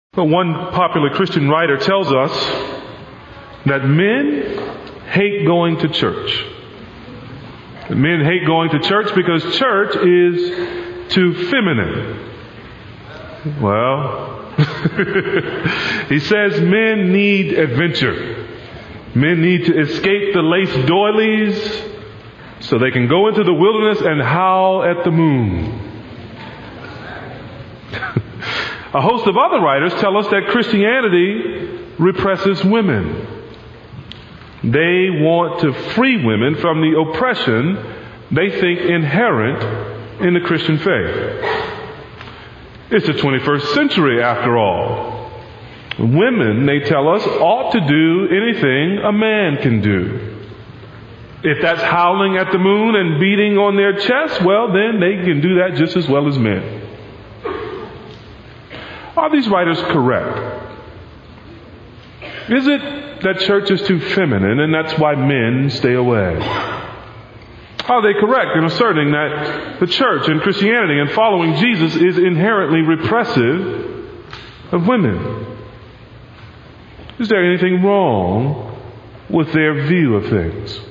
One popular Christian writer tells us that men hate going to church. Men hate going to church because church is too feminine. Well, he says men need adventure. Men need to escape the lace doilies so they can go into the wilderness and howl at the moon. A host of other writers tell us that Christianity represses women. They want to free women from the oppression they think inherent in the Christian faith. It's the 21st century after all. Women, they tell us, ought to do anything a man can do. If that's howling at the moon and beating on their chest, well, then they can do that just as well as men. Are these writers correct? Is it that church is too feminine and that's why men stay away? Are they correct in asserting that the church and Christianity and following Jesus is inherently repressive of women? Is there anything wrong with their view of things?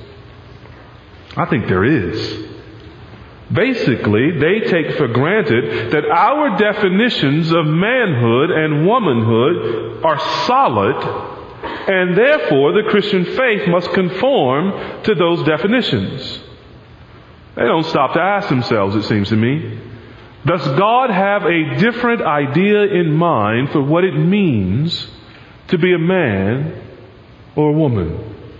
I think there is. Basically, they take for granted that our definitions of manhood and womanhood are solid, and therefore the Christian faith must conform to those definitions. They don't stop to ask themselves, it seems to me, does God have a different idea in mind for what it means to be a man or a woman?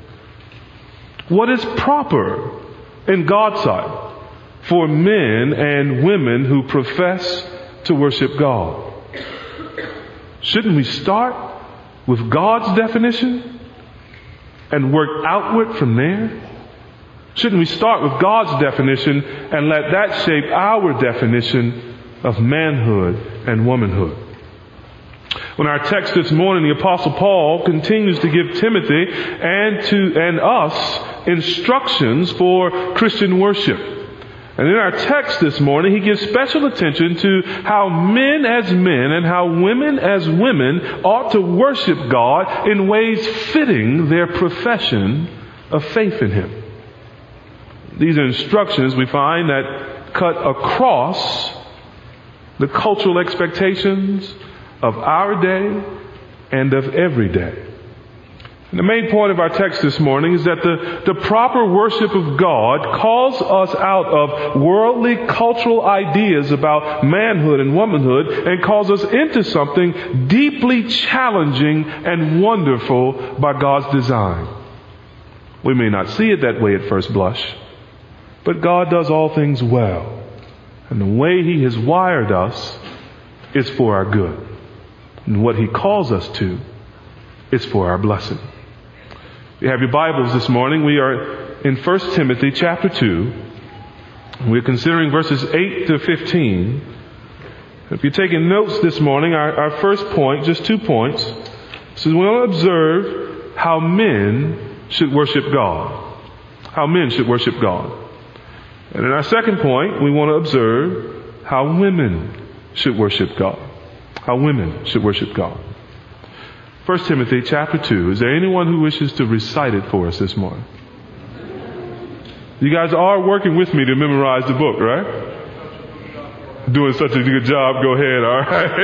What is proper in God's sight for men and women who profess to worship God? Shouldn't we start with God's definition and work outward from there? Shouldn't we start with God's definition and let that shape our definition of manhood and womanhood? In our text this morning, the Apostle Paul continues to give Timothy and us instructions for Christian worship. And in our text this morning, he gives special attention to how men as men and how women as women ought to worship God in ways fitting their profession of faith in Him. These are instructions we find that cut across the cultural expectations of our day and of every day. And the main point of our text this morning is that the proper worship of God calls us out of worldly cultural ideas about manhood and womanhood and calls us into something deeply challenging and wonderful by God's design. We may not see it that way at first blush, but God does all things well. And the way He has wired us is for our good. And what He calls us to is for our blessing. If you have your Bibles this morning, we are in 1 Timothy chapter 2. We're considering verses 8 to 15. If you're taking notes this morning, our first point, just 2 points, so we want to observe how men should worship God. How men should worship God. And in our second point, we want to observe how women should worship God. How women should worship God. 1 Timothy chapter 2. Is there anyone who wishes to recite it for us this morning? You guys are working with me to memorize the book, right? Doing such a good job. Go ahead, all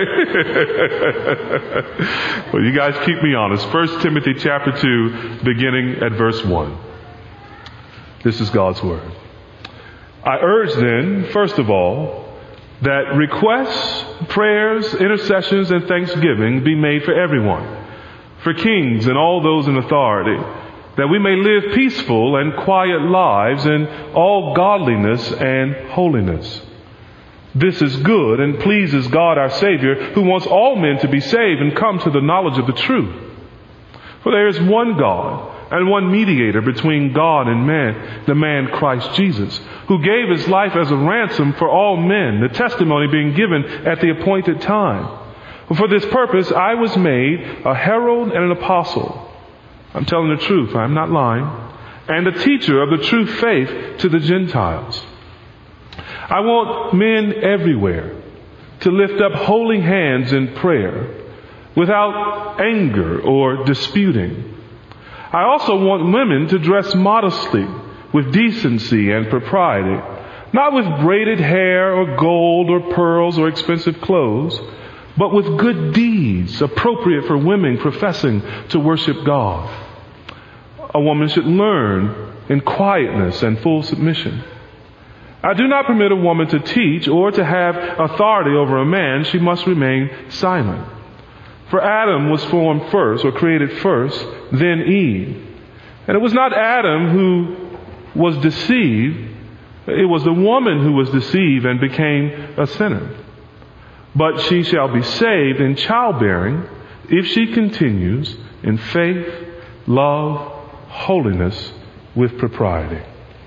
right? Well, you guys keep me honest. 1 Timothy chapter 2, beginning at verse 1. This is God's Word. I urge then, first of all, that requests, prayers, intercessions, and thanksgiving be made for everyone, for kings and all those in authority, that we may live peaceful and quiet lives in all godliness and holiness. This is good and pleases God our Savior, who wants all men to be saved and come to the knowledge of the truth. For there is one God and one mediator between God and man, the man Christ Jesus, who gave His life as a ransom for all men, the testimony being given at the appointed time. For this purpose I was made a herald and an apostle. I'm telling the truth, I'm not lying. And a teacher of the true faith to the Gentiles. I want men everywhere to lift up holy hands in prayer without anger or disputing. I also want women to dress modestly, with decency and propriety, not with braided hair or gold or pearls or expensive clothes, but with good deeds appropriate for women professing to worship God. A woman should learn in quietness and full submission. I do not permit a woman to teach or to have authority over a man. She must remain silent. For Adam was formed first, or created first, then Eve. And it was not Adam who was deceived. It was the woman who was deceived and became a sinner. But she shall be saved in childbearing if she continues in faith, love, holiness, with propriety.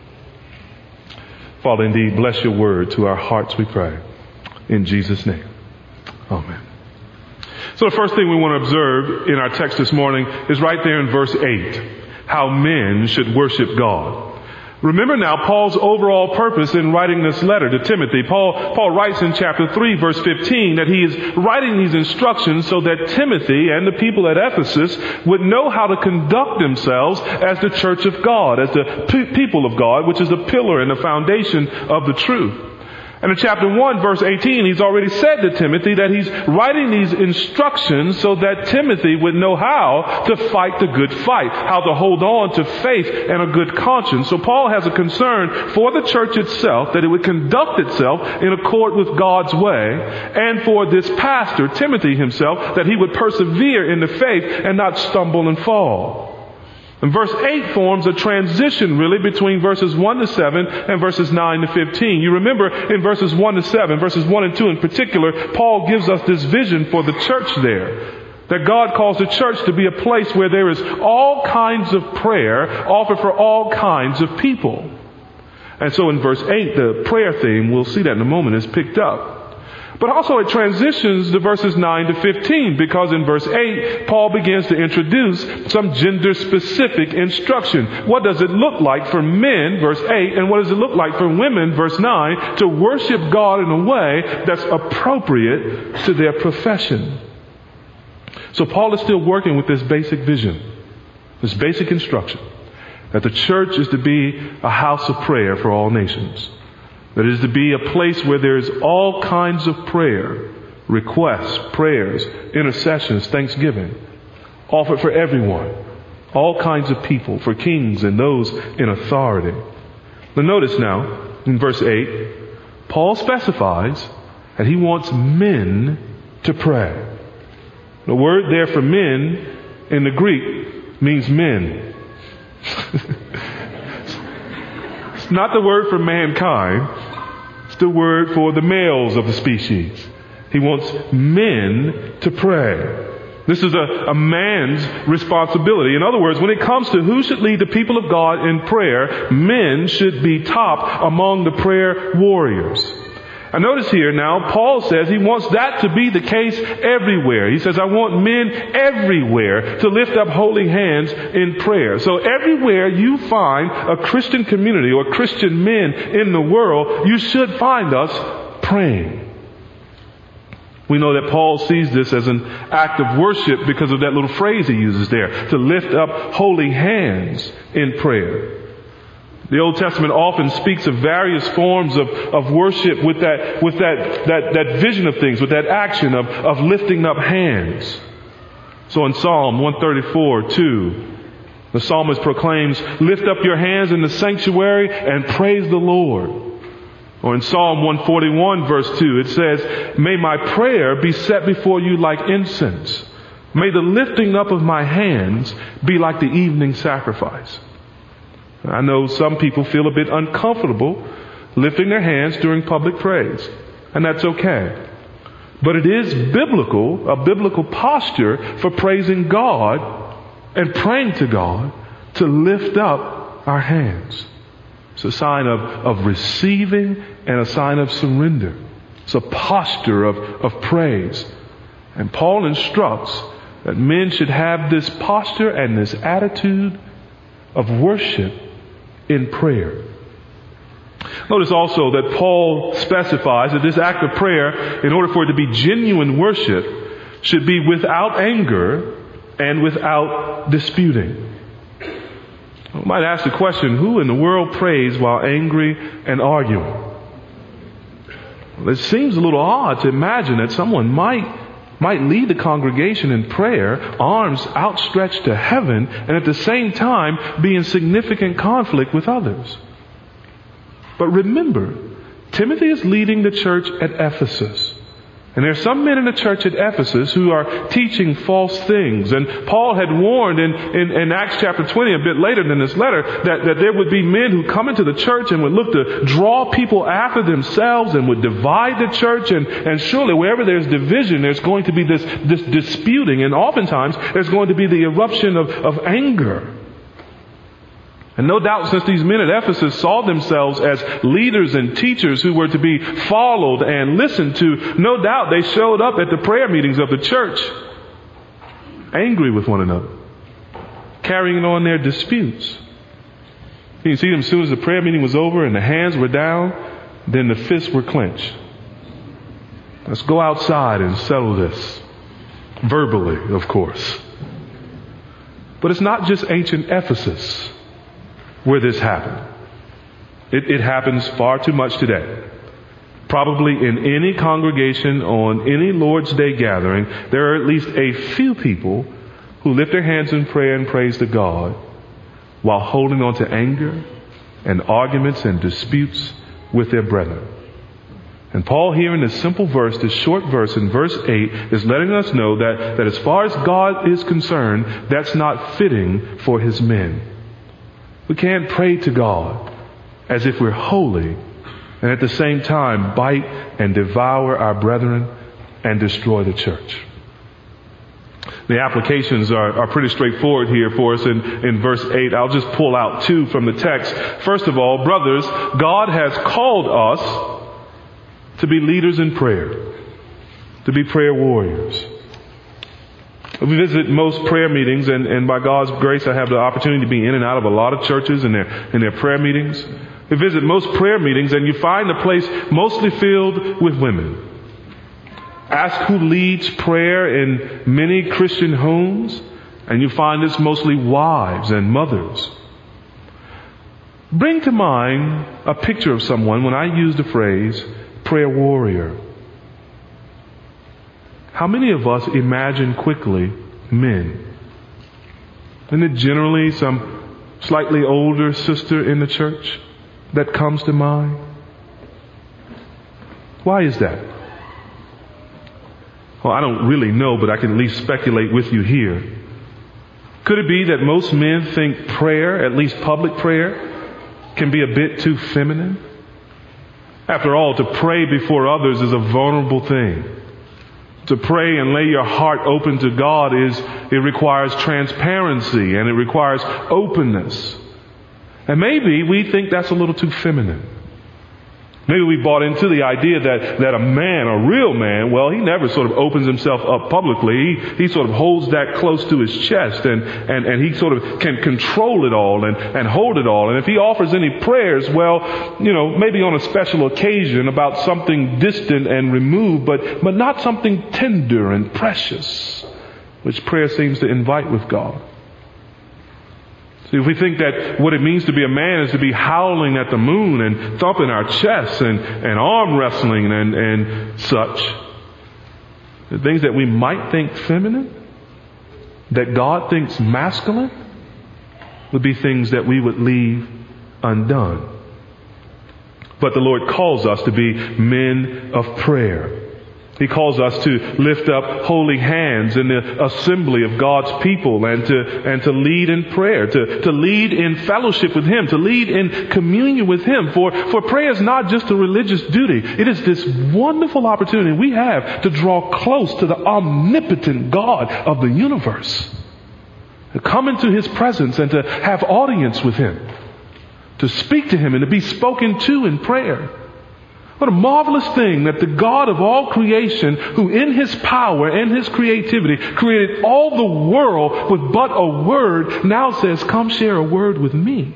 Father, indeed, bless your word to our hearts, we pray. In Jesus' name. Amen. So the first thing we want to observe in our text this morning is right there in verse 8, how men should worship God. Remember now Paul's overall purpose in writing this letter to Timothy. Paul writes in chapter 3 verse 15 that he is writing these instructions so that Timothy and the people at Ephesus would know how to conduct themselves as the church of God, as the people of God, which is the pillar and the foundation of the truth. And in chapter 1, verse 18, he's already said to Timothy that he's writing these instructions so that Timothy would know how to fight the good fight, how to hold on to faith and a good conscience. So Paul has a concern for the church itself, that it would conduct itself in accord with God's way, and for this pastor, Timothy himself, that he would persevere in the faith and not stumble and fall. And verse 8 forms a transition really between verses 1 to 7 and verses 9 to 15. You remember in verses 1 to 7, verses 1 and 2 in particular, Paul gives us this vision for the church there. That God calls the church to be a place where there is all kinds of prayer offered for all kinds of people. And so in verse 8, the prayer theme, we'll see that in a moment, is picked up. But also it transitions to verses 9 to 15, because in verse 8, Paul begins to introduce some gender-specific instruction. What does it look like for men, verse 8, and what does it look like for women, verse 9, to worship God in a way that's appropriate to their profession? So Paul is still working with this basic vision, this basic instruction, that the church is to be a house of prayer for all nations. That is to be a place where there's all kinds of prayer, requests, prayers, intercessions, thanksgiving, offered for everyone, all kinds of people, for kings and those in authority. But notice now, in verse 8, Paul specifies that he wants men to pray. The word there for men in the Greek means men. It's not the word for mankind. It's the word for the males of the species. He wants men to pray. This is a man's responsibility. In other words, when it comes to who should lead the people of God in prayer, men should be top among the prayer warriors. And notice here now, Paul says he wants that to be the case everywhere. He says, I want men everywhere to lift up holy hands in prayer. So everywhere you find a Christian community or Christian men in the world, you should find us praying. We know that Paul sees this as an act of worship because of that little phrase he uses there, to lift up holy hands in prayer. The Old Testament often speaks of various forms of worship with that vision of things, with that action of lifting up hands. So in Psalm 134:2, the psalmist proclaims, lift up your hands in the sanctuary and praise the Lord. Or in Psalm 141 verse 2, it says, may my prayer be set before you like incense. May the lifting up of my hands be like the evening sacrifice. I know some people feel a bit uncomfortable lifting their hands during public praise, and that's okay. But it is biblical, a biblical posture for praising God and praying to God to lift up our hands. It's a sign of receiving and a sign of surrender. It's a posture of praise. And Paul instructs that men should have this posture and this attitude of worship in prayer. Notice also that Paul specifies that this act of prayer, in order for it to be genuine worship, should be without anger and without disputing. I might ask the question, who in the world prays while angry and arguing? Well, it seems a little odd to imagine that someone might lead the congregation in prayer, arms outstretched to heaven, and at the same time be in significant conflict with others. But remember, Timothy is leading the church at Ephesus. And there are some men in the church at Ephesus who are teaching false things. And Paul had warned in Acts chapter 20, a bit later than this letter, that there would be men who come into the church and would look to draw people after themselves and would divide the church. And surely wherever there's division, there's going to be this disputing. And oftentimes there's going to be the eruption of anger. And no doubt, since these men at Ephesus saw themselves as leaders and teachers who were to be followed and listened to, no doubt they showed up at the prayer meetings of the church angry with one another, carrying on their disputes. You can see them as soon as the prayer meeting was over and the hands were down, then the fists were clenched. Let's go outside and settle this. Verbally, of course. But it's not just ancient Ephesus where this happened. It happens far too much today. Probably in any congregation on any Lord's Day gathering, there are at least a few people who lift their hands in prayer and praise to God while holding on to anger and arguments and disputes with their brethren. And Paul here in this simple verse, this short verse in verse 8, is letting us know that as far as God is concerned, that's not fitting for his men. We can't pray to God as if we're holy and at the same time bite and devour our brethren and destroy the church. The applications are pretty straightforward here for us in verse 8. I'll just pull out two from the text. First of all, brothers, God has called us to be leaders in prayer, to be prayer warriors. We visit most prayer meetings, and by God's grace, I have the opportunity to be in and out of a lot of churches in their prayer meetings. We visit most prayer meetings, and you find the place mostly filled with women. Ask who leads prayer in many Christian homes, and you find it's mostly wives and mothers. Bring to mind a picture of someone when I use the phrase prayer warrior. How many of us imagine quickly men? Isn't it generally some slightly older sister in the church that comes to mind? Why is that? Well, I don't really know, but I can at least speculate with you here. Could it be that most men think prayer, at least public prayer, can be a bit too feminine? After all, to pray before others is a vulnerable thing. To pray and lay your heart open to God it requires transparency and it requires openness. And maybe we think that's a little too feminine. Maybe we bought into the idea that a man, a real man, well, he never sort of opens himself up publicly. He sort of holds that close to his chest and he sort of can control it all and hold it all. And if he offers any prayers, well, maybe on a special occasion about something distant and removed, but not something tender and precious, which prayer seems to invite with God. See, if we think that what it means to be a man is to be howling at the moon and thumping our chests and arm wrestling and such, the things that we might think feminine, that God thinks masculine, would be things that we would leave undone. But the Lord calls us to be men of prayer. He calls us to lift up holy hands in the assembly of God's people and to lead in prayer, to lead in fellowship with Him, to lead in communion with Him. For prayer is not just a religious duty. It is this wonderful opportunity we have to draw close to the omnipotent God of the universe. To come into His presence and to have audience with Him. To speak to Him and to be spoken to in prayer. What a marvelous thing that the God of all creation, who in His power and His creativity created all the world with but a word, now says, come share a word with me.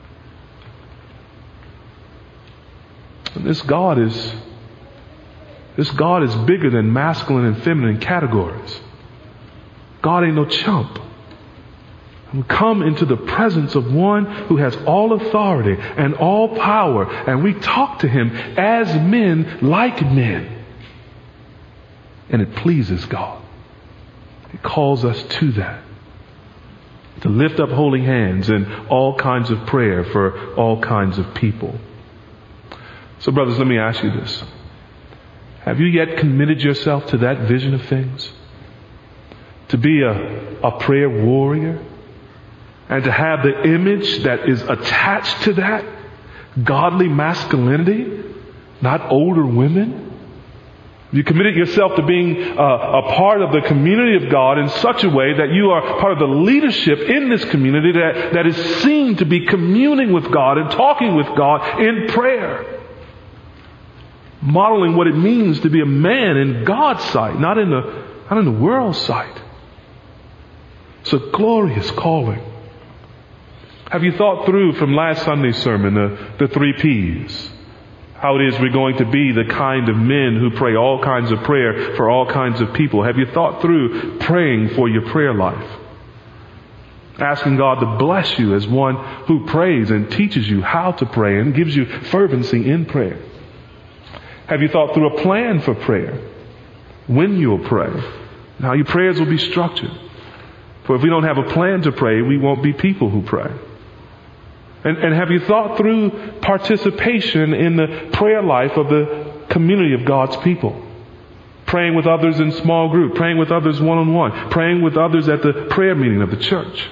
And this God is This God is bigger than masculine and feminine categories. God ain't no chump. And we come into the presence of one who has all authority and all power, and we talk to him as men, like men. And it pleases God. It calls us to that. To lift up holy hands in all kinds of prayer for all kinds of people. So brothers, let me ask you this. Have you yet committed yourself to that vision of things? To be a prayer warrior? And to have the image that is attached to that? Godly masculinity? Not older women? You committed yourself to being a part of the community of God in such a way that you are part of the leadership in this community that is seen to be communing with God and talking with God in prayer. Modeling what it means to be a man in God's sight, not in the world's sight. It's a glorious calling. Have you thought through from last Sunday's sermon the 3 P's? How it is we're going to be the kind of men who pray all kinds of prayer for all kinds of people. Have you thought through praying for your prayer life? Asking God to bless you as one who prays and teaches you how to pray and gives you fervency in prayer. Have you thought through a plan for prayer? When you'll pray. And how your prayers will be structured. For if we don't have a plan to pray, we won't be people who pray. And have you thought through participation in the prayer life of the community of God's people? Praying with others in small group, praying with others one-on-one, praying with others at the prayer meeting of the church.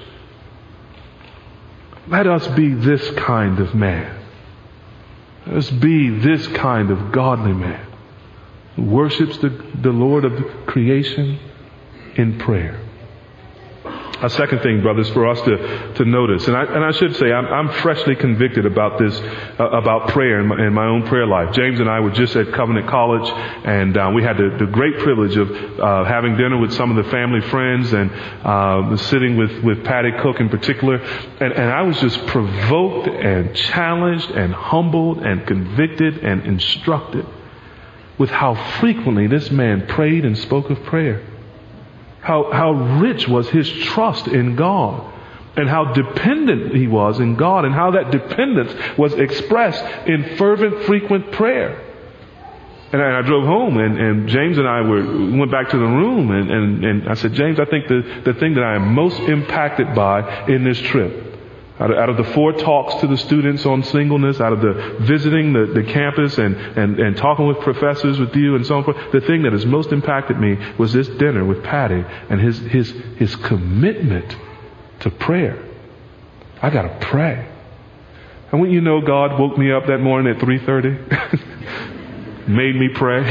Let us be this kind of man. Let us be this kind of godly man who worships the Lord of creation in prayer. A second thing, brothers, for us to notice, and I should say, I'm freshly convicted about this, about prayer in my own prayer life. James and I were just at Covenant College, and we had the great privilege of having dinner with some of the family friends, and sitting with Patty Cook in particular, and I was just provoked and challenged and humbled and convicted and instructed with how frequently this man prayed and spoke of prayer. How rich was his trust in God, and how dependent he was in God, and how that dependence was expressed in fervent, frequent prayer. And I drove home, and James and I went back to the room, and I said, James, I think the thing that I am most impacted by in this trip, out of the 4 talks to the students on singleness, out of the visiting the campus and talking with professors with you and so on, the thing that has most impacted me was this dinner with Patty and his commitment to prayer. I gotta pray. And when you know God woke me up that morning at 3:30, made me pray.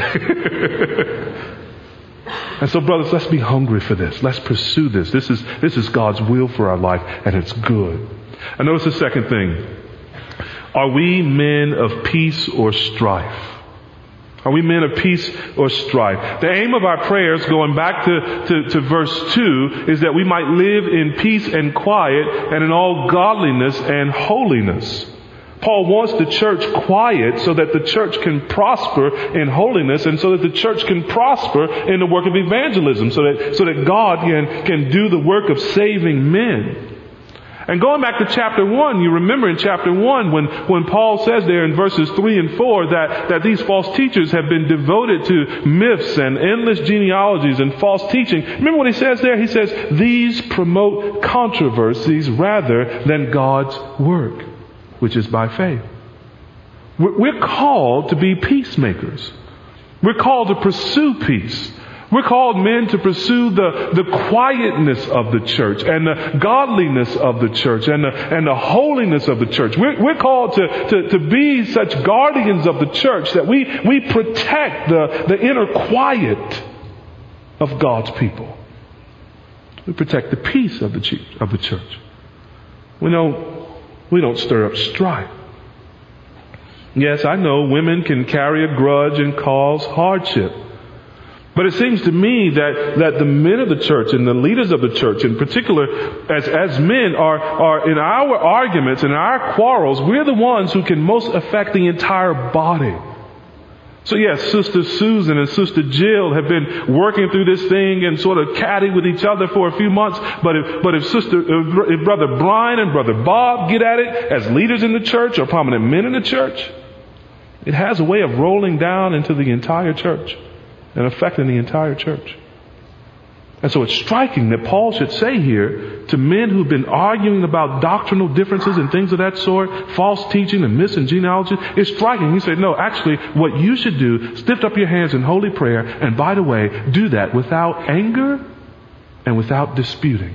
And so brothers, let's be hungry for this. Let's pursue this. This is God's will for our life, and it's good. And notice the second thing. Are we men of peace or strife? Are we men of peace or strife? The aim of our prayers, going back to verse 2, is that we might live in peace and quiet and in all godliness and holiness. Paul wants the church quiet so that the church can prosper in holiness, and so that the church can prosper in the work of evangelism, so that God can do the work of saving men. And going back to chapter 1, you remember in chapter 1 when Paul says there in verses 3 and 4 that these false teachers have been devoted to myths and endless genealogies and false teaching. Remember what he says there? He says, these promote controversies rather than God's work, which is by faith. We're called to be peacemakers. We're called to pursue peace. We're called men to pursue the quietness of the church and the godliness of the church and the holiness of the church. We're called to be such guardians of the church that we protect the inner quiet of God's people. We protect the peace of the church. We don't stir up strife. Yes, I know women can carry a grudge and cause hardship. But it seems to me that the men of the church and the leaders of the church in particular, as men, are in our arguments and our quarrels, we're the ones who can most affect the entire body. So yes, Sister Susan and Sister Jill have been working through this thing and sort of catty with each other for a few months. But if Brother Brian and Brother Bob get at it as leaders in the church or prominent men in the church, it has a way of rolling down into the entire church and affecting the entire church. And so it's striking that Paul should say here to men who've been arguing about doctrinal differences and things of that sort, false teaching and myths and genealogy, it's striking. He said, no, actually what you should do is lift up your hands in holy prayer, and by the way, do that without anger and without disputing.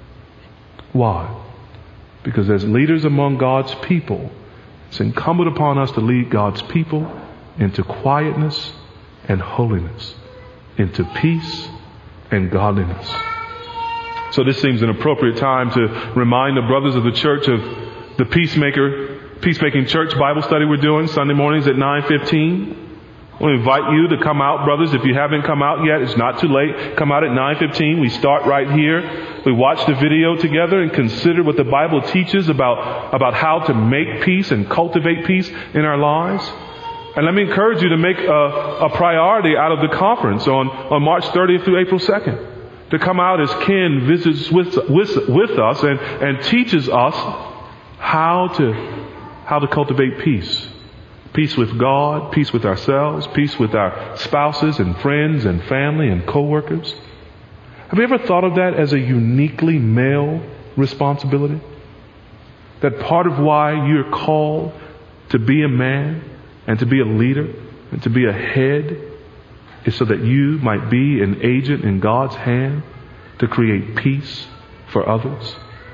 Why? Because as leaders among God's people, it's incumbent upon us to lead God's people into quietness and holiness, into peace and godliness. So this seems an appropriate time to remind the brothers of the church of the Peacemaking Church Bible study we're doing Sunday mornings at 9:15. I want to invite you to come out, brothers. If you haven't come out yet, it's not too late. Come out at 9:15. We start right here. We watch the video together and consider what the Bible teaches about how to make peace and cultivate peace in our lives. And let me encourage you to make a priority out of the conference on March 30th through April 2nd. To come out as Ken visits with us and teaches us how to cultivate peace. Peace with God, peace with ourselves, peace with our spouses and friends and family and co-workers. Have you ever thought of that as a uniquely male responsibility? That part of why you're called to be a man and to be a leader and to be a head is so that you might be an agent in God's hand to create peace for others.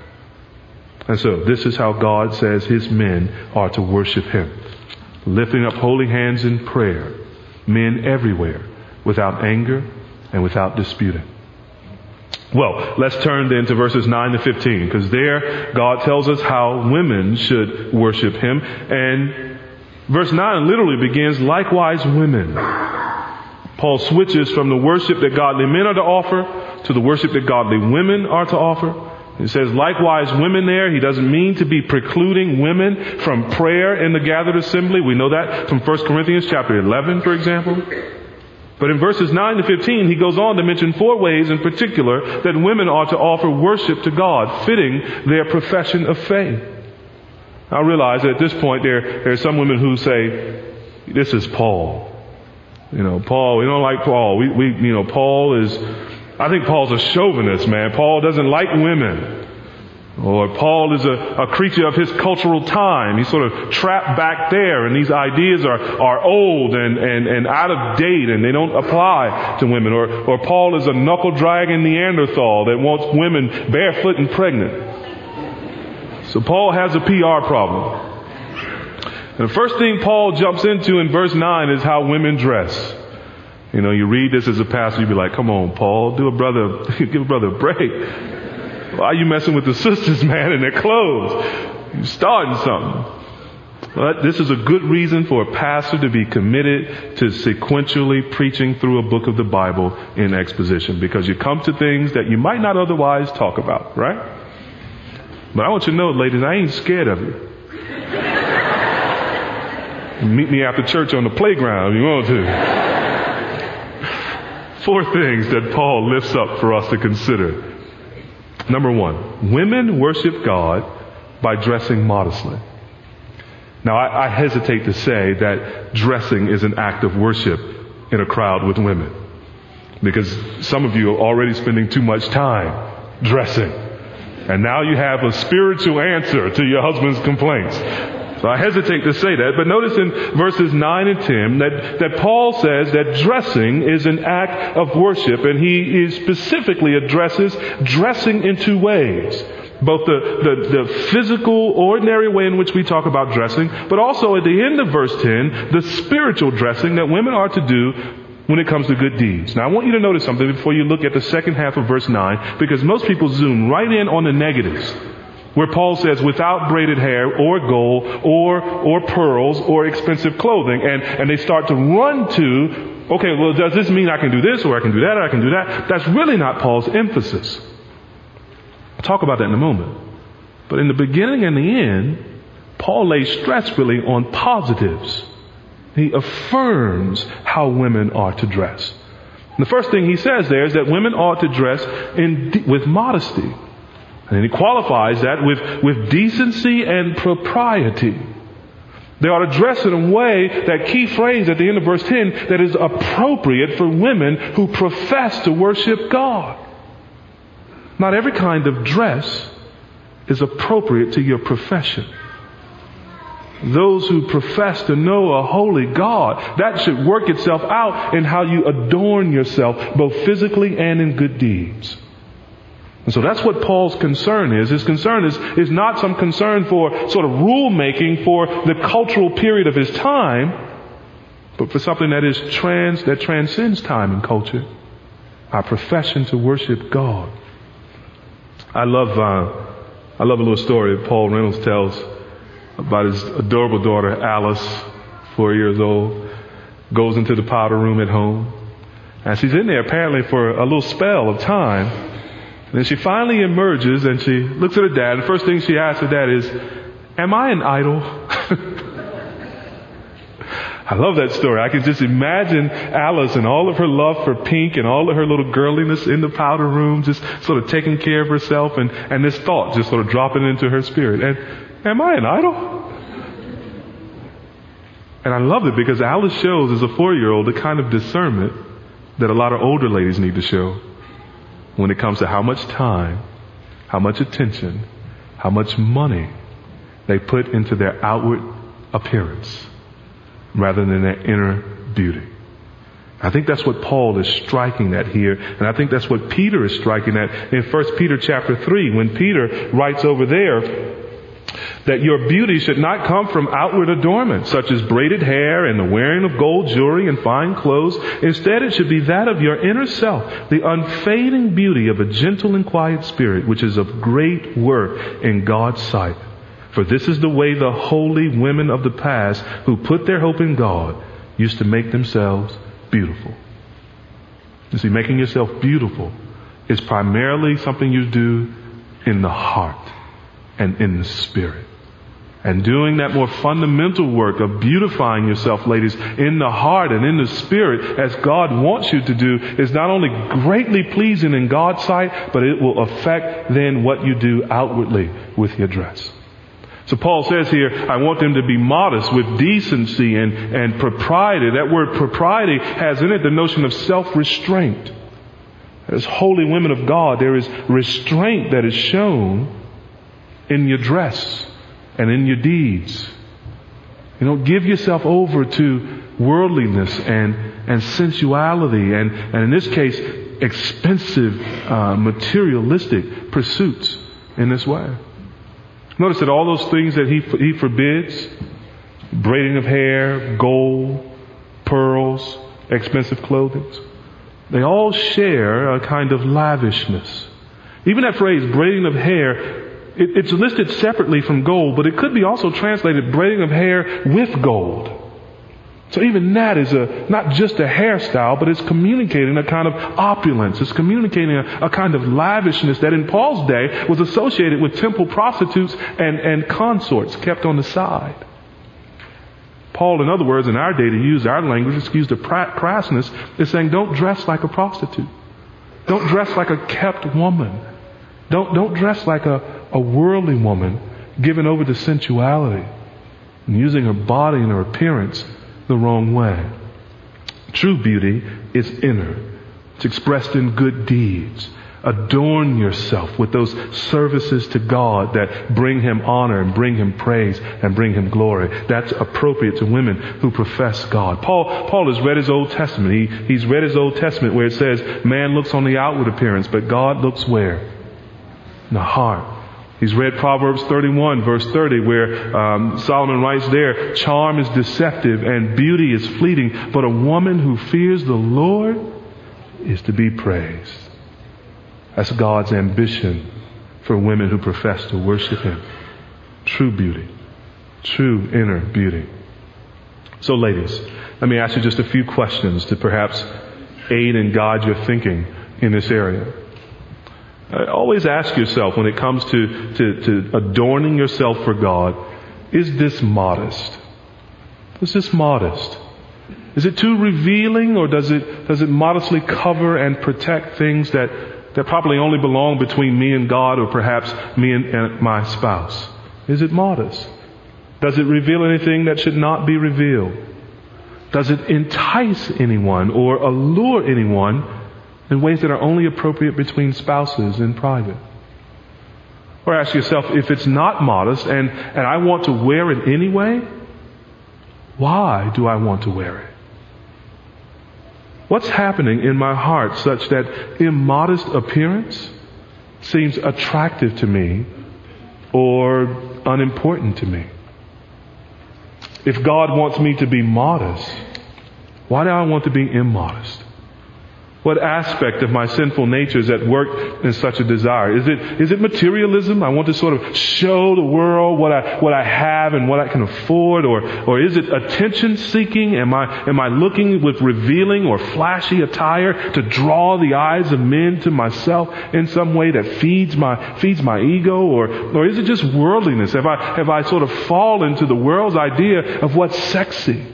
And so this is how God says His men are to worship Him. Lifting up holy hands in prayer, men everywhere, without anger and without disputing. Well, let's turn then to verses 9 to 15, because there God tells us how women should worship Him. And verse 9 literally begins, likewise women. Paul switches from the worship that godly men are to offer to the worship that godly women are to offer. He says, likewise women there. He doesn't mean to be precluding women from prayer in the gathered assembly. We know that from 1 Corinthians chapter 11, for example. But in verses 9 to 15, he goes on to mention 4 ways in particular that women are to offer worship to God, fitting their profession of faith. I realize that at this point there are some women who say, this is Paul. Paul, we don't like Paul. Paul is, I think Paul's a chauvinist, man. Paul doesn't like women. Or Paul is a creature of his cultural time. He's sort of trapped back there, and these ideas are old and out of date, and they don't apply to women. Or Paul is a knuckle-dragging Neanderthal that wants women barefoot and pregnant. So Paul has a PR problem. And the first thing Paul jumps into in verse 9 is how women dress. You read this as a pastor, you'd be like, come on, Paul, give a brother a break. Why are you messing with the sisters, man, in their clothes? You're starting something. But this is a good reason for a pastor to be committed to sequentially preaching through a book of the Bible in exposition, because you come to things that you might not otherwise talk about, right? But I want you to know, ladies, I ain't scared of you. Meet me after church on the playground if you want to. 4 things that Paul lifts up for us to consider. Number 1, women worship God by dressing modestly. Now, I hesitate to say that dressing is an act of worship in a crowd with women, because some of you are already spending too much time dressing. And now you have a spiritual answer to your husband's complaints. So I hesitate to say that, but notice in verses 9 and 10 that Paul says that dressing is an act of worship, and he specifically addresses dressing in 2 ways. Both the physical, ordinary way in which we talk about dressing, but also at the end of verse 10, the spiritual dressing that women are to do when it comes to good deeds. Now I want you to notice something before you look at the second half of verse 9, because most people zoom right in on the negatives, where Paul says without braided hair or gold or pearls or expensive clothing. And they start to run to, okay, well, does this mean I can do this or I can do that or I can do that? That's really not Paul's emphasis. I'll talk about that in a moment. But in the beginning and the end, Paul lays stress really on positives He affirms how women are to dress. And the first thing he says there is that women ought to dress with modesty. And he qualifies that with decency and propriety. They ought to dress in a way, that key phrase at the end of verse 10, that is appropriate for women who profess to worship God. Not every kind of dress is appropriate to your profession. Those who profess to know a holy God, that should work itself out in how you adorn yourself, both physically and in good deeds. And so that's what Paul's concern is. His concern is not some concern for sort of rule making for the cultural period of his time, but for something that transcends time and culture. Our profession to worship God. I love a little story that Paul Reynolds tells about his adorable daughter Alice, 4 years old, goes into the powder room at home. And she's in there apparently for a little spell of time. And then she finally emerges and she looks at her dad. And the first thing she asks her dad is, "Am I an idol?" I love that story. I can just imagine Alice and all of her love for pink and all of her little girliness in the powder room, just sort of taking care of herself, and this thought just sort of dropping into her spirit. And am I an idol? And I love it because Alice shows as a 4-year-old the kind of discernment that a lot of older ladies need to show when it comes to how much time, how much attention, how much money they put into their outward appearance rather than their inner beauty. I think that's what Paul is striking at here, and I think that's what Peter is striking at in 1 Peter chapter 3, when Peter writes over there that your beauty should not come from outward adornment, such as braided hair and the wearing of gold jewelry and fine clothes. Instead, it should be that of your inner self, the unfading beauty of a gentle and quiet spirit, which is of great worth in God's sight. For this is the way the holy women of the past, who put their hope in God, used to make themselves beautiful. You see, making yourself beautiful is primarily something you do in the heart and in the spirit. And doing that more fundamental work of beautifying yourself, ladies, in the heart and in the spirit, as God wants you to do, is not only greatly pleasing in God's sight, but it will affect then what you do outwardly with your dress. So Paul says here, I want them to be modest with decency and propriety. That word propriety has in it the notion of self-restraint. As holy women of God, there is restraint that is shown in your dress and in your deeds. You don't give yourself over to worldliness and sensuality and in this case, expensive, materialistic pursuits in this way. Notice that all those things that he forbids, braiding of hair, gold, pearls, expensive clothing, they all share a kind of lavishness. Even that phrase, braiding of hair, it's listed separately from gold, but it could be also translated braiding of hair with gold. So even that is not just a hairstyle, but it's communicating a kind of opulence. It's communicating a kind of lavishness that in Paul's day was associated with temple prostitutes and consorts kept on the side. Paul, in other words, in our day, to use our language, excuse the crassness, is saying don't dress like a prostitute. Don't dress like a kept woman. Don't dress like a worldly woman given over to sensuality and using her body and her appearance the wrong way. True beauty is inner. It's expressed in good deeds. Adorn yourself with those services to God that bring Him honor and bring Him praise and bring Him glory. That's appropriate to women who profess God. Paul has read his Old Testament. He's read his Old Testament where it says man looks on the outward appearance, but God looks where? In the heart. He's read Proverbs 31 verse 30 where Solomon writes there, charm is deceptive and beauty is fleeting, but a woman who fears the Lord is to be praised. That's God's ambition for women who profess to worship Him. True beauty. True inner beauty. So ladies, let me ask you just a few questions to perhaps aid and guide your thinking in this area. Always ask yourself when it comes to adorning yourself for God, is this modest? Is this modest? Is it too revealing, or does it modestly cover and protect things that probably only belong between me and God, or perhaps me and my spouse? Is it modest? Does it reveal anything that should not be revealed? Does it entice anyone or allure anyone in ways that are only appropriate between spouses in private? Or ask yourself, if it's not modest and I want to wear it anyway, why do I want to wear it? What's happening in my heart such that immodest appearance seems attractive to me or unimportant to me? If God wants me to be modest, why do I want to be immodest? What aspect of my sinful nature is at work in such a desire? Is it materialism? I want to sort of show the world what I have and what I can afford, or is it attention seeking? Am I looking with revealing or flashy attire to draw the eyes of men to myself in some way that feeds my ego, or is it just worldliness? Have I sort of fallen into the world's idea of what's sexy?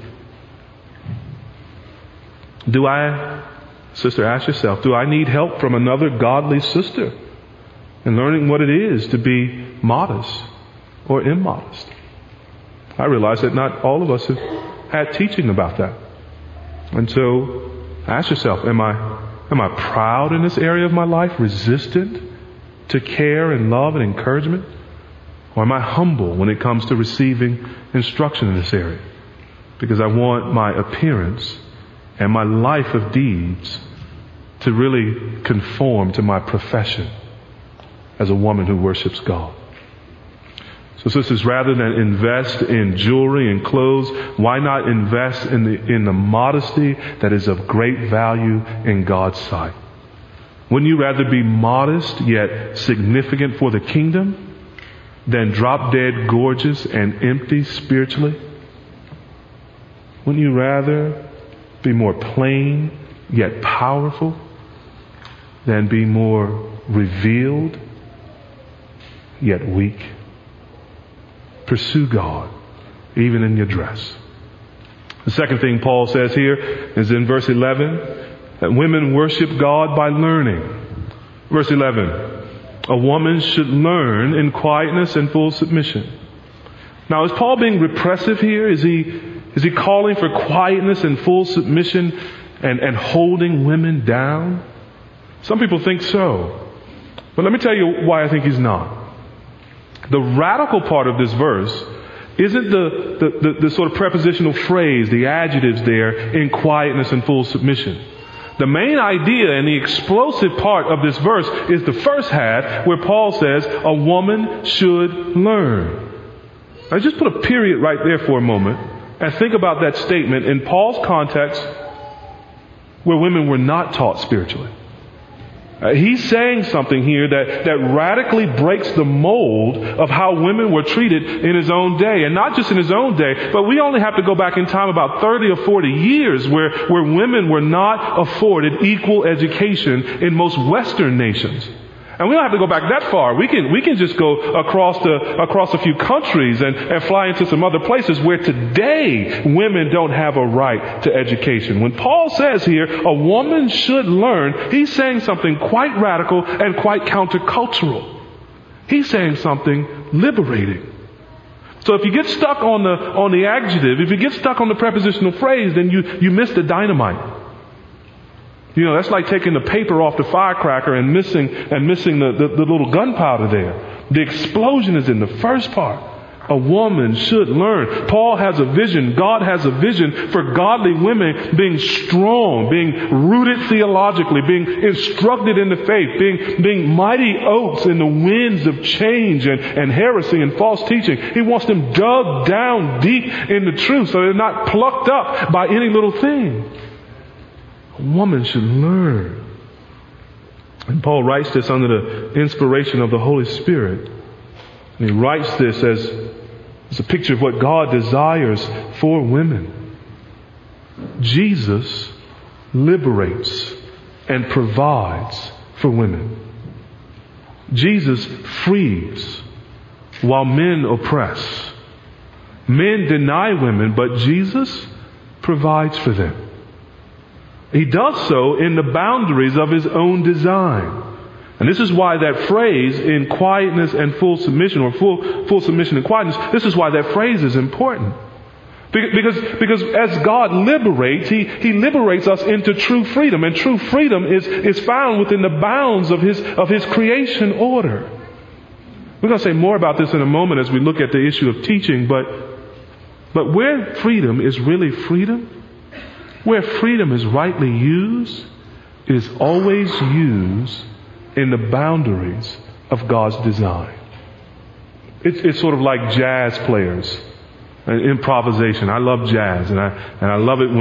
Sister, ask yourself, do I need help from another godly sister in learning what it is to be modest or immodest? I realize that not all of us have had teaching about that. And so ask yourself, am I proud in this area of my life, resistant to care and love and encouragement? Or am I humble when it comes to receiving instruction in this area? Because I want my appearance and my life of deeds to really conform to my profession as a woman who worships God. So sisters, rather than invest in jewelry and clothes, why not invest in the modesty that is of great value in God's sight? Wouldn't you rather be modest yet significant for the kingdom than drop dead gorgeous and empty spiritually? Wouldn't you rather be more plain yet powerful than be more revealed yet weak? Pursue God even in your dress. The second thing Paul says here is in verse 11, that women worship God by learning. Verse 11, a woman should learn in quietness and full submission. Now, is Paul being repressive here? Is he calling for quietness and full submission and holding women down? Some people think so. But let me tell you why I think he's not. The radical part of this verse isn't the sort of prepositional phrase, the adjectives there, in quietness and full submission. The main idea and the explosive part of this verse is the first half, where Paul says a woman should learn. Now just put a period right there for a moment and think about that statement in Paul's context where women were not taught spiritually. He's saying something here that radically breaks the mold of how women were treated in his own day. And not just in his own day, but we only have to go back in time about 30 or 40 years where women were not afforded equal education in most Western nations. And we don't have to go back that far. We can just go across a few countries and fly into some other places where today women don't have a right to education. When Paul says here, a woman should learn, he's saying something quite radical and quite countercultural. He's saying something liberating. So if you get stuck on the adjective, if you get stuck on the prepositional phrase, then you miss the dynamite. You know, that's like taking the paper off the firecracker and missing the little gunpowder there. The explosion is in the first part. A woman should learn. Paul has a vision. God has a vision for godly women being strong, being rooted theologically, being instructed in the faith, being mighty oaks in the winds of change and heresy and false teaching. He wants them dug down deep in the truth so they're not plucked up by any little thing. A woman should learn. And Paul writes this under the inspiration of the Holy Spirit. And he writes this as a picture of what God desires for women. Jesus liberates and provides for women. Jesus frees while men oppress. Men deny women, but Jesus provides for them. He does so in the boundaries of his own design. And this is why that phrase, in quietness and full submission, or full submission and quietness, this is why that phrase is important. Because as God liberates, He liberates us into true freedom. And true freedom is found within the bounds of His creation order. We're going to say more about this in a moment as we look at the issue of teaching, but where freedom is really freedom, where freedom is rightly used, it is always used in the boundaries of God's design. It's sort of like jazz players and improvisation. I love jazz, and I love it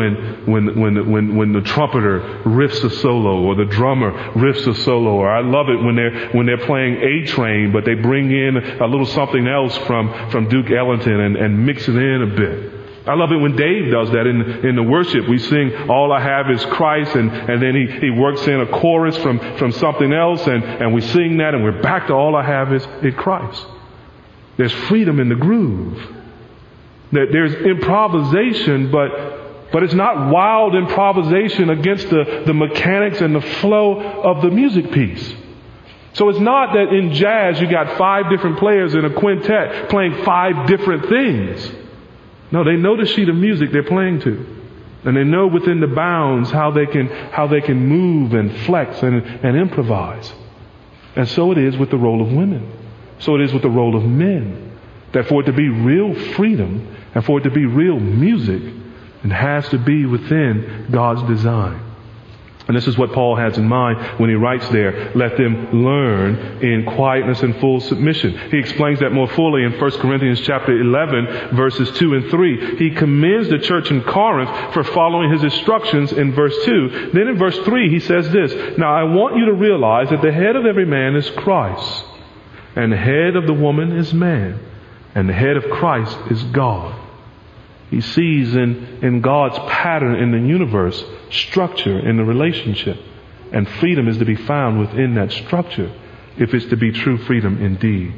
when the trumpeter riffs a solo, or the drummer riffs a solo, or I love it when they're playing A Train, but they bring in a little something else from Duke Ellington and mix it in a bit. I love it when Dave does that in the worship. We sing All I Have Is Christ, and then he works in a chorus from something else, and we sing that, and we're back to All I Have Is in Christ. There's freedom in the groove. That there's improvisation, but it's not wild improvisation against the mechanics and the flow of the music piece. So it's not that in jazz you got 5 different players in a quintet playing 5 different things. No, they know the sheet of music they're playing to. And they know within the bounds how they can move and flex and improvise. And so it is with the role of women. So it is with the role of men. That for it to be real freedom and for it to be real music, it has to be within God's design. And this is what Paul has in mind when he writes there, let them learn in quietness and full submission. He explains that more fully in 1 Corinthians chapter 11, verses 2 and 3. He commends the church in Corinth for following his instructions in verse 2. Then in verse 3 he says this, now I want you to realize that the head of every man is Christ, and the head of the woman is man, and the head of Christ is God. He sees in God's pattern in the universe structure in the relationship. And freedom is to be found within that structure if it's to be true freedom indeed.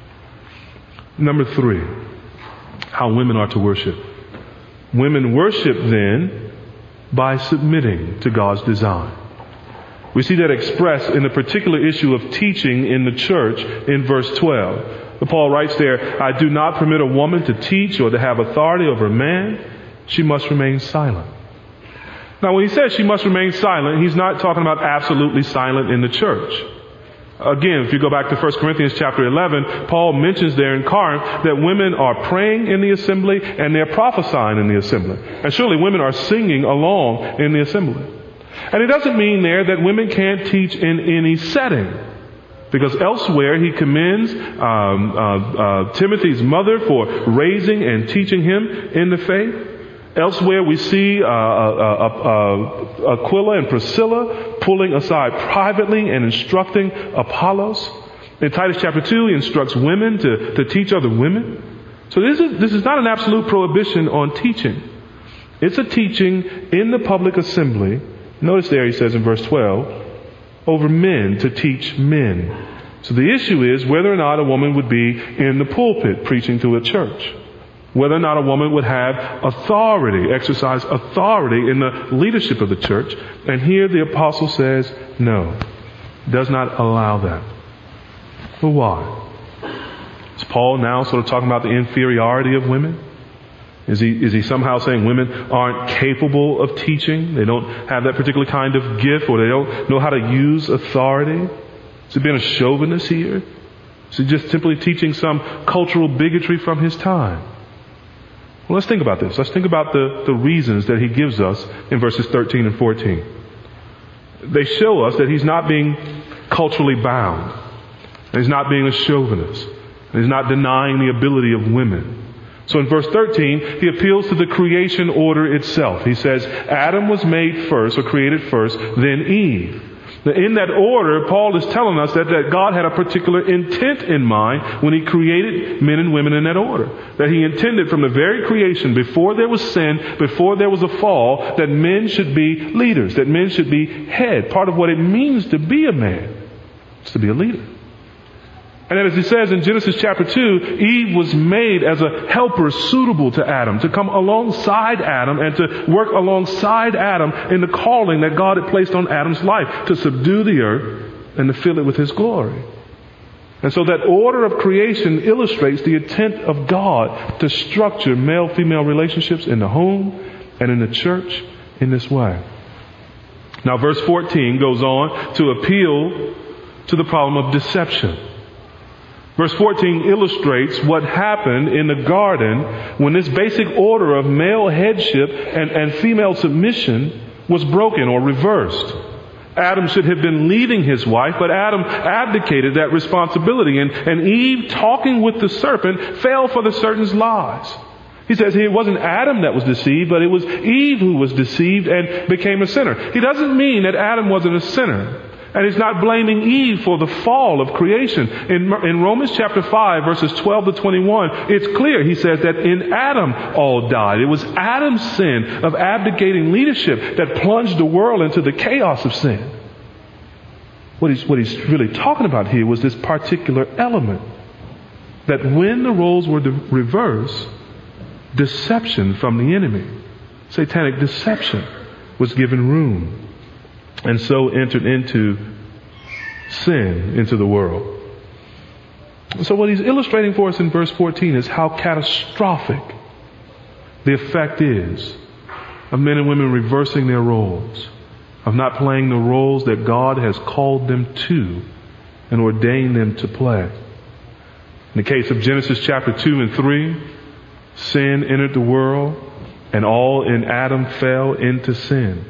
Number 3, how women are to worship. Women worship then by submitting to God's design. We see that expressed in the particular issue of teaching in the church in verse 12. Paul writes there, I do not permit a woman to teach or to have authority over a man. She must remain silent. Now when he says she must remain silent, he's not talking about absolutely silent in the church. Again, if you go back to 1 Corinthians chapter 11, Paul mentions there in Corinth that women are praying in the assembly and they're prophesying in the assembly. And surely women are singing along in the assembly. And it doesn't mean there that women can't teach in any setting. Because elsewhere he commends Timothy's mother for raising and teaching him in the faith. Elsewhere we see Aquila and Priscilla pulling aside privately and instructing Apollos. In Titus chapter 2 he instructs women to teach other women. So this is not an absolute prohibition on teaching. It's a teaching in the public assembly. Notice there he says in verse 12, over men to teach men. So the issue is whether or not a woman would be in the pulpit preaching to a church. Whether or not a woman would have authority, exercise authority in the leadership of the church. And here the apostle says, no, does not allow that. But why? Is Paul now sort of talking about the inferiority of women? Is he somehow saying women aren't capable of teaching? They don't have that particular kind of gift, or they don't know how to use authority? Is he being a chauvinist here? Is he just simply teaching some cultural bigotry from his time? Well, let's think about this. Let's think about the reasons that he gives us in verses 13 and 14. They show us that he's not being culturally bound. He's not being a chauvinist. He's not denying the ability of women. So in verse 13, he appeals to the creation order itself. He says, Adam was made first, or created first, then Eve. Now, in that order, Paul is telling us that God had a particular intent in mind when he created men and women in that order. That he intended from the very creation, before there was sin, before there was a fall, that men should be leaders, that men should be head. Part of what it means to be a man is to be a leader. And then as he says in Genesis chapter 2, Eve was made as a helper suitable to Adam, to come alongside Adam and to work alongside Adam in the calling that God had placed on Adam's life, to subdue the earth and to fill it with His glory. And so that order of creation illustrates the intent of God to structure male-female relationships in the home and in the church in this way. Now verse 14 goes on to appeal to the problem of deception. Verse 14 illustrates what happened in the garden when this basic order of male headship and female submission was broken or reversed. Adam should have been leading his wife, but Adam abdicated that responsibility. And Eve, talking with the serpent, fell for the serpent's lies. He says it wasn't Adam that was deceived, but it was Eve who was deceived and became a sinner. He doesn't mean that Adam wasn't a sinner. And he's not blaming Eve for the fall of creation. In Romans chapter 5, verses 12 to 21, it's clear. He says that in Adam all died. It was Adam's sin of abdicating leadership that plunged the world into the chaos of sin. What he's really talking about here was this particular element. That when the roles were reversed, deception from the enemy, satanic deception, was given room. And so entered into sin into the world. So what he's illustrating for us in verse 14 is how catastrophic the effect is of men and women reversing their roles, of not playing the roles that God has called them to and ordained them to play. In the case of Genesis chapter 2 and 3, sin entered the world and all in Adam fell into sin.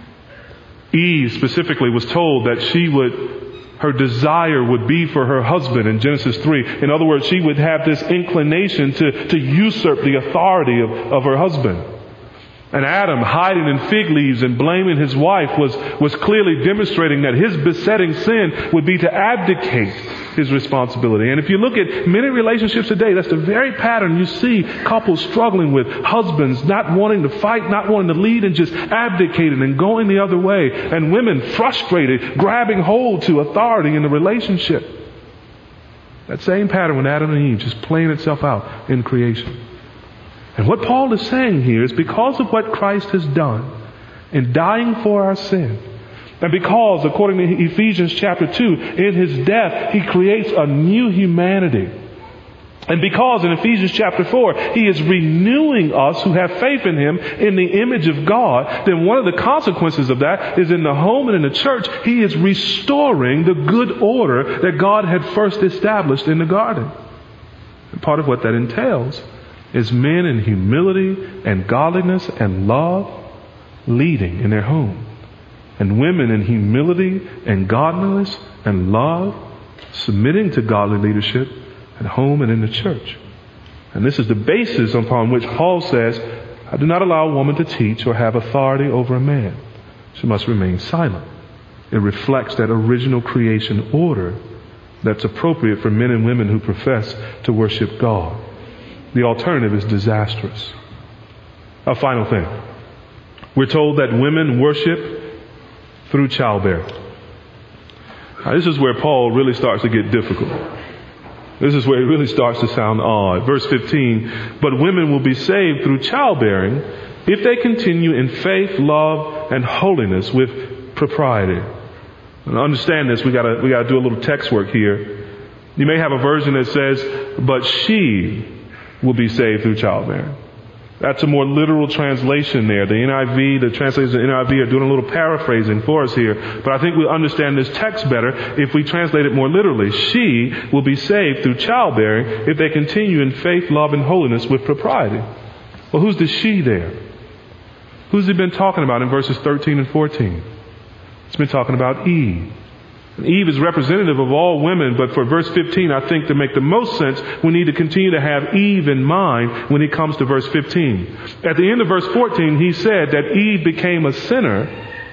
Eve specifically was told that her desire would be for her husband in Genesis 3. In other words, she would have this inclination to usurp the authority of her husband. And Adam, hiding in fig leaves and blaming his wife, was clearly demonstrating that his besetting sin would be to abdicate his responsibility. And if you look at many relationships today, that's the very pattern you see couples struggling with. Husbands not wanting to fight, not wanting to lead, and just abdicating and going the other way. And women frustrated, grabbing hold to authority in the relationship. That same pattern with Adam and Eve just playing itself out in creation. And what Paul is saying here is because of what Christ has done in dying for our sin, and because, according to Ephesians chapter 2, in His death, He creates a new humanity. And because in Ephesians chapter 4, He is renewing us who have faith in Him in the image of God, then one of the consequences of that is in the home and in the church, He is restoring the good order that God had first established in the garden. And part of what that entails is men in humility and godliness and love leading in their home. And women in humility and godliness and love submitting to godly leadership at home and in the church. And this is the basis upon which Paul says, I do not allow a woman to teach or have authority over a man. She must remain silent. It reflects that original creation order that's appropriate for men and women who profess to worship God. The alternative is disastrous. A final thing. We're told that women worship through childbearing. Now, this is where Paul really starts to get difficult. This is where it really starts to sound odd. Verse 15, but women will be saved through childbearing if they continue in faith, love, and holiness with propriety. And to understand this, we gotta do a little text work here. You may have a version that says, but she will be saved through childbearing. That's a more literal translation there. The NIV, the translators of the NIV are doing a little paraphrasing for us here. But I think we'll understand this text better if we translate it more literally. She will be saved through childbearing if they continue in faith, love, and holiness with propriety. Well, who's the she there? Who's he been talking about in verses 13 and 14? It's been talking about Eve. Eve is representative of all women, but for verse 15, I think to make the most sense, we need to continue to have Eve in mind when it comes to verse 15. At the end of verse 14, he said that Eve became a sinner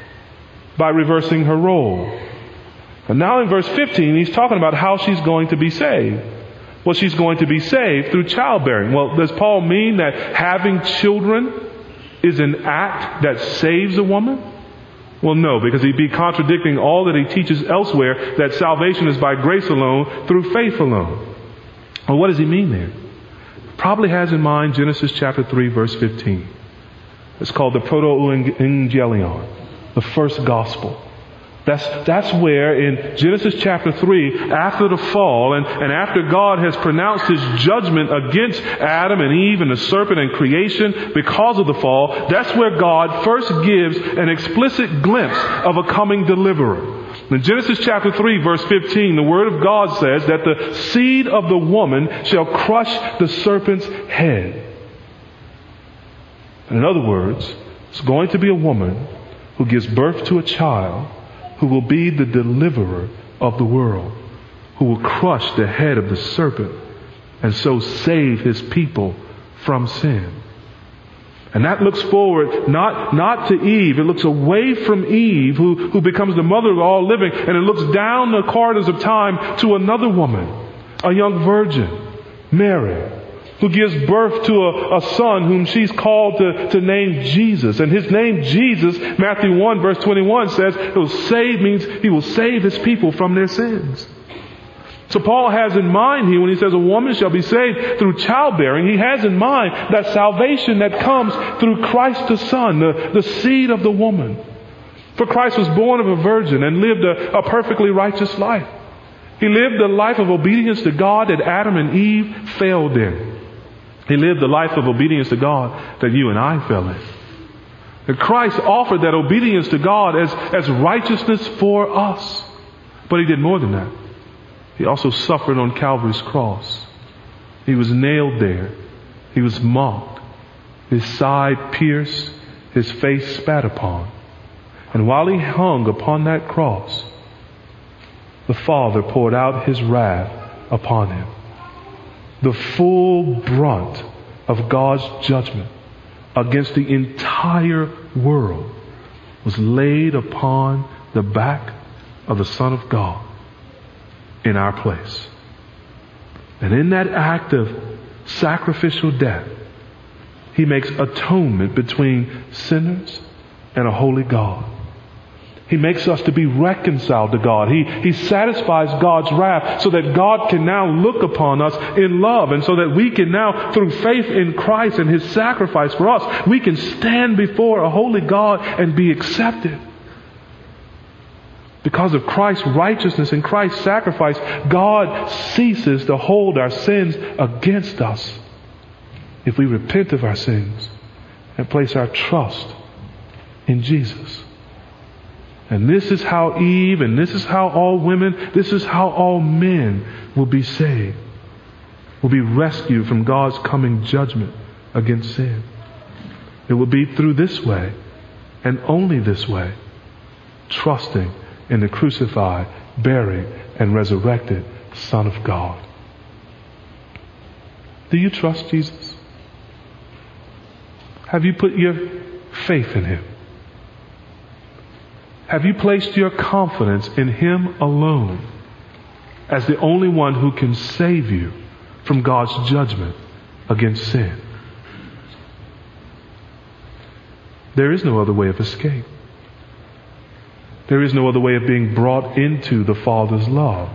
by reversing her role. And now in verse 15, he's talking about how she's going to be saved. Well, she's going to be saved through childbearing. Well, does Paul mean that having children is an act that saves a woman? Well, no, because he'd be contradicting all that he teaches elsewhere, that salvation is by grace alone, through faith alone. Well, what does he mean there? Probably has in mind Genesis chapter 3, verse 15. It's called the Proto-Evangelion, the first gospel. That's where in Genesis chapter 3, after the fall and after God has pronounced His judgment against Adam and Eve and the serpent and creation because of the fall, that's where God first gives an explicit glimpse of a coming deliverer. In Genesis chapter 3, verse 15, the Word of God says that the seed of the woman shall crush the serpent's head. In other words, it's going to be a woman who gives birth to a child who will be the deliverer of the world, who will crush the head of the serpent and so save His people from sin. And that looks forward not to Eve. It looks away from Eve, who becomes the mother of all living, and it looks down the corridors of time to another woman, a young virgin, Mary, who gives birth to a son whom she's called to name Jesus. And his name, Jesus, Matthew 1 verse 21 says, He will save His people from their sins. So Paul has in mind here, when he says a woman shall be saved through childbearing, he has in mind that salvation that comes through Christ the Son, the seed of the woman. For Christ was born of a virgin and lived a perfectly righteous life. He lived a life of obedience to God that Adam and Eve failed in. He lived the life of obedience to God that you and I fell in. And Christ offered that obedience to God as righteousness for us. But He did more than that. He also suffered on Calvary's cross. He was nailed there. He was mocked. His side pierced. His face spat upon. And while He hung upon that cross, the Father poured out His wrath upon Him. The full brunt of God's judgment against the entire world was laid upon the back of the Son of God in our place. And in that act of sacrificial death, He makes atonement between sinners and a holy God. He makes us to be reconciled to God. He satisfies God's wrath so that God can now look upon us in love, and so that we can now, through faith in Christ and His sacrifice for us, we can stand before a holy God and be accepted. Because of Christ's righteousness and Christ's sacrifice, God ceases to hold our sins against us if we repent of our sins and place our trust in Jesus. And this is how Eve, and this is how all women, this is how all men will be saved, will be rescued from God's coming judgment against sin. It will be through this way, and only this way, trusting in the crucified, buried, and resurrected Son of God. Do you trust Jesus? Have you put your faith in Him? Have you placed your confidence in Him alone as the only one who can save you from God's judgment against sin? There is no other way of escape. There is no other way of being brought into the Father's love.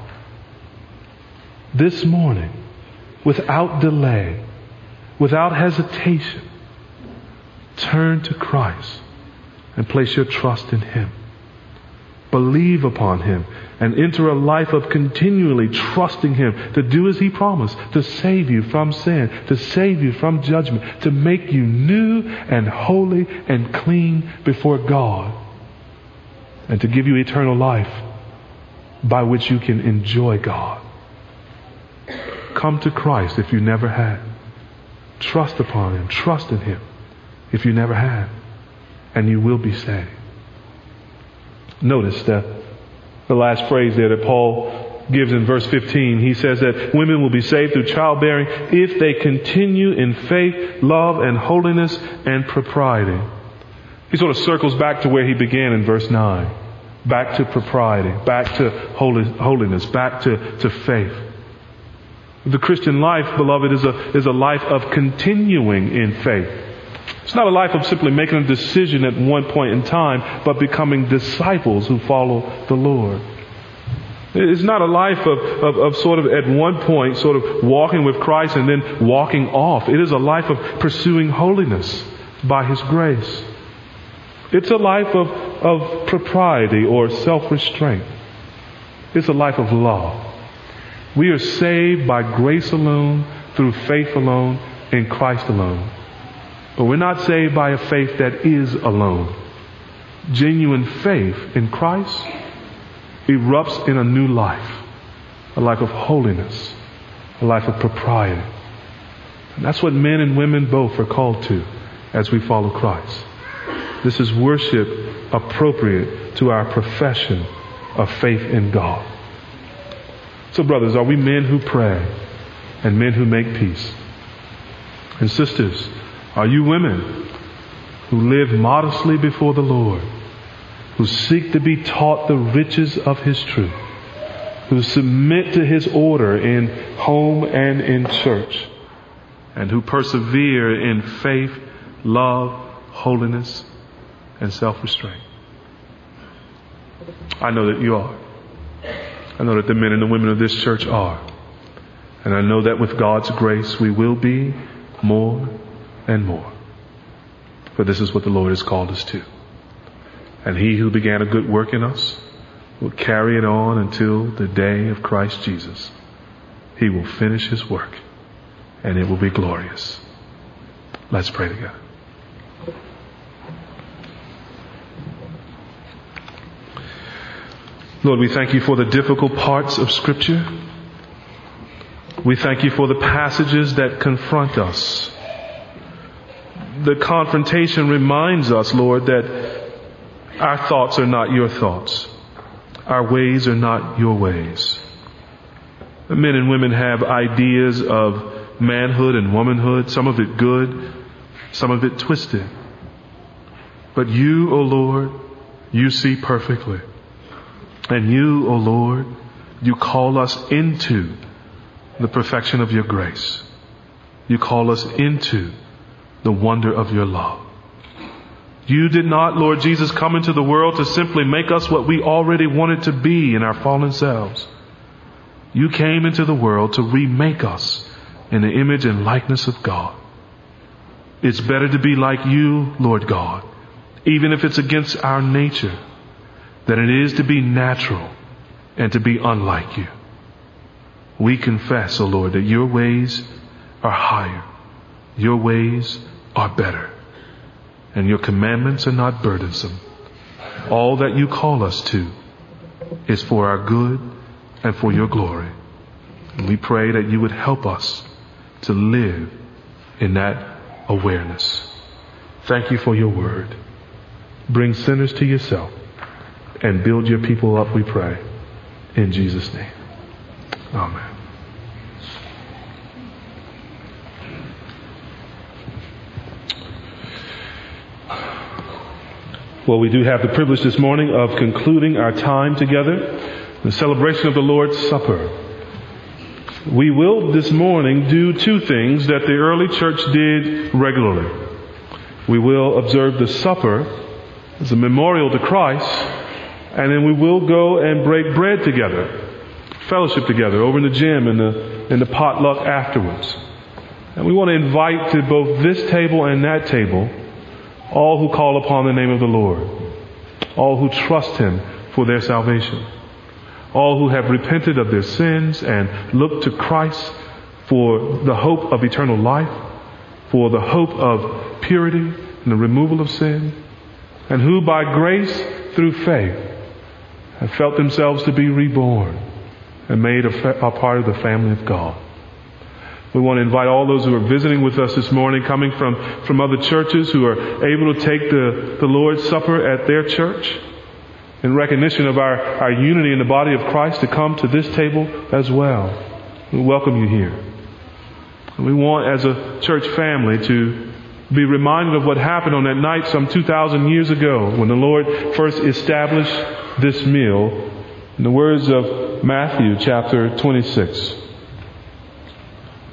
This morning, without delay, without hesitation, turn to Christ and place your trust in Him. Believe upon Him and enter a life of continually trusting Him to do as He promised, to save you from sin, to save you from judgment, to make you new and holy and clean before God, and to give you eternal life by which you can enjoy God. Come to Christ if you never had. Trust upon Him, trust in Him if you never had, and you will be saved. Notice the last phrase there that Paul gives in verse 15. He says that women will be saved through childbearing if they continue in faith, love, and holiness and propriety. He sort of circles back to where he began in verse 9. Back to propriety, back to holiness, back to faith. The Christian life, beloved, is a life of continuing in faith. It's not a life of simply making a decision at one point in time, but becoming disciples who follow the Lord. It's not a life of sort of at one point sort of walking with Christ and then walking off. It is a life of pursuing holiness by His grace. It's a life of propriety or self-restraint. It's a life of love. We are saved by grace alone, through faith alone, in Christ alone. But we're not saved by a faith that is alone. Genuine faith in Christ erupts in a new life, a life of holiness, a life of propriety. And that's what men and women both are called to as we follow Christ. This is worship appropriate to our profession of faith in God. So brothers, are we men who pray and men who make peace? And sisters, are you women who live modestly before the Lord, who seek to be taught the riches of His truth, who submit to His order in home and in church, and who persevere in faith, love, holiness, and self-restraint? I know that you are. I know that the men and the women of this church are. And I know that with God's grace we will be more and more. For this is what the Lord has called us to. And He who began a good work in us will carry it on until the day of Christ Jesus. He will finish His work, and it will be glorious. Let's pray together. Lord, we thank You for the difficult parts of Scripture. We thank You for the passages that confront us. The confrontation reminds us, Lord, that our thoughts are not Your thoughts. Our ways are not Your ways. Men and women have ideas of manhood and womanhood, some of it good, some of it twisted. But You, O Lord, You see perfectly. And You, O Lord, You call us into the perfection of Your grace. You call us into the wonder of Your love. You did not, Lord Jesus, come into the world to simply make us what we already wanted to be in our fallen selves. You came into the world to remake us in the image and likeness of God. It's better to be like You, Lord God, even if it's against our nature, than it is to be natural and to be unlike You. We confess, O Lord, that Your ways are higher. Your ways are better. And Your commandments are not burdensome. All that You call us to is for our good and for Your glory. And we pray that You would help us to live in that awareness. Thank You for Your word. Bring sinners to Yourself and build Your people up, we pray. In Jesus' name. Amen. Well, we do have the privilege this morning of concluding our time together, the celebration of the Lord's Supper. We will this morning do two things that the early church did regularly. We will observe the supper as a memorial to Christ, and then we will go and break bread together, fellowship together over in the gym and the potluck afterwards. And we want to invite to both this table and that table all who call upon the name of the Lord, all who trust Him for their salvation, all who have repented of their sins and look to Christ for the hope of eternal life, for the hope of purity and the removal of sin, and who by grace through faith have felt themselves to be reborn and made a part of the family of God. We want to invite all those who are visiting with us this morning, coming from other churches, who are able to take the Lord's Supper at their church in recognition of our unity in the body of Christ, to come to this table as well. We welcome you here. And we want, as a church family, to be reminded of what happened on that night some 2,000 years ago when the Lord first established this meal. In the words of Matthew chapter 26.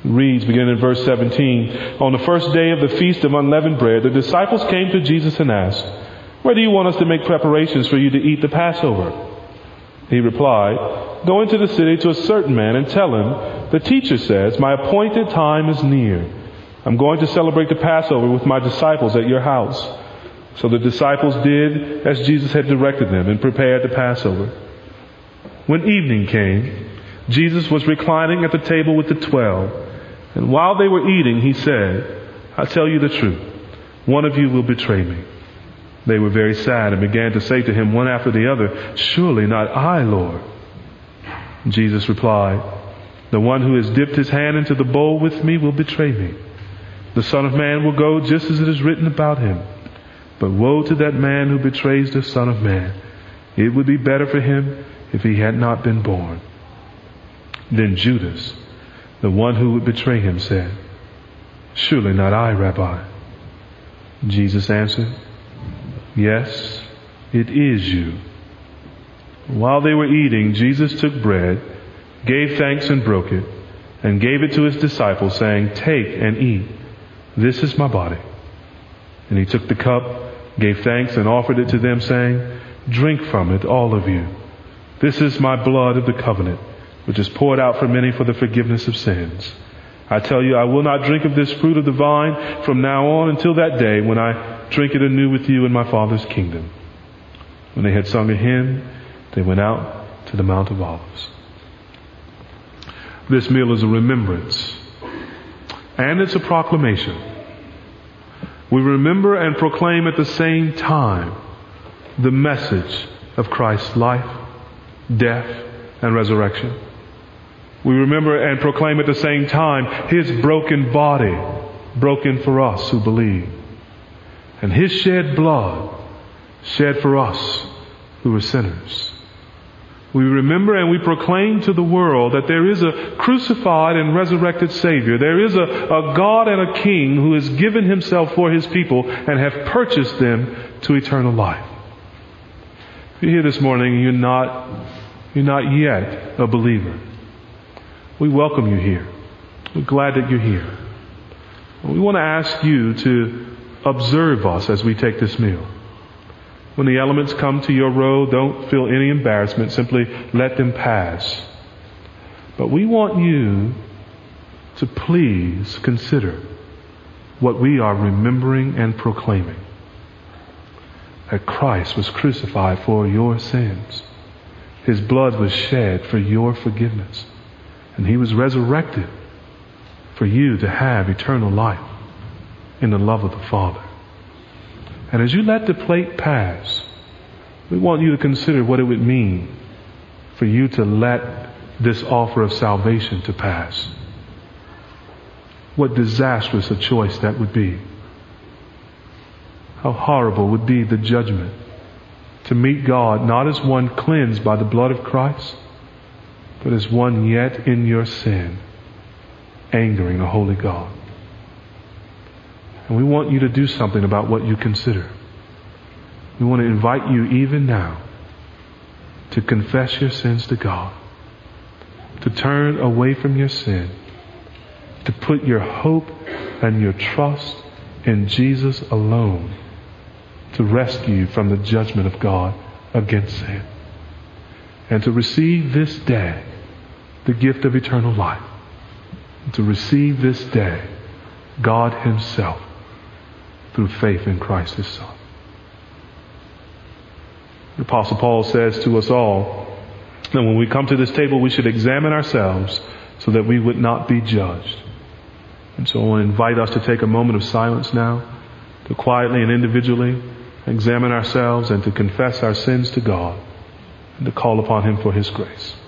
reads, beginning in verse 17, on the first day of the Feast of Unleavened Bread, the disciples came to Jesus and asked, where do you want us to make preparations for you to eat the Passover? He replied, go into the city to a certain man and tell him, the teacher says, my appointed time is near. I'm going to celebrate the Passover with my disciples at your house. So the disciples did as Jesus had directed them and prepared the Passover. When evening came, Jesus was reclining at the table with the 12. And while they were eating, he said, I tell you the truth, one of you will betray me. They were very sad and began to say to him one after the other, surely not I, Lord. Jesus replied, the one who has dipped his hand into the bowl with me will betray me. The Son of Man will go just as it is written about him. But woe to that man who betrays the Son of Man. It would be better for him if he had not been born. Then Judas, the one who would betray him, said, surely not I, Rabbi. Jesus answered, yes, it is you. While they were eating, Jesus took bread, gave thanks and broke it, and gave it to his disciples, saying, take and eat. This is my body. And he took the cup, gave thanks, and offered it to them, saying, drink from it, all of you. This is my blood of the covenant, which is poured out for many for the forgiveness of sins. I tell you, I will not drink of this fruit of the vine from now on until that day when I drink it anew with you in my Father's kingdom. When they had sung a hymn, they went out to the Mount of Olives. This meal is a remembrance, and it's a proclamation. We remember and proclaim at the same time the message of Christ's life, death, and resurrection. We remember and proclaim at the same time his broken body, broken for us who believe, and his shed blood, shed for us who are sinners. We remember and we proclaim to the world that there is a crucified and resurrected Savior. There is a God and a King who has given himself for his people and have purchased them to eternal life. If you're here this morning and you're not yet a believer, we welcome you here. We're glad that you're here. We want to ask you to observe us as we take this meal. When the elements come to your row, don't feel any embarrassment. Simply let them pass. But we want you to please consider what we are remembering and proclaiming. That Christ was crucified for your sins. His blood was shed for your forgiveness. And he was resurrected for you to have eternal life in the love of the Father. And as you let the plate pass, we want you to consider what it would mean for you to let this offer of salvation to pass. What disastrous a choice that would be. How horrible would be the judgment to meet God not as one cleansed by the blood of Christ, but as one yet in your sin, angering a holy God. And we want you to do something about what you consider. We want to invite you even now to confess your sins to God, to turn away from your sin, to put your hope and your trust in Jesus alone, to rescue you from the judgment of God against sin, and to receive this day the gift of eternal life, and to receive this day God himself through faith in Christ his Son. The Apostle Paul says to us all that when we come to this table we should examine ourselves so that we would not be judged. And so I want to invite us to take a moment of silence now, to quietly and individually examine ourselves and to confess our sins to God and to call upon him for his grace.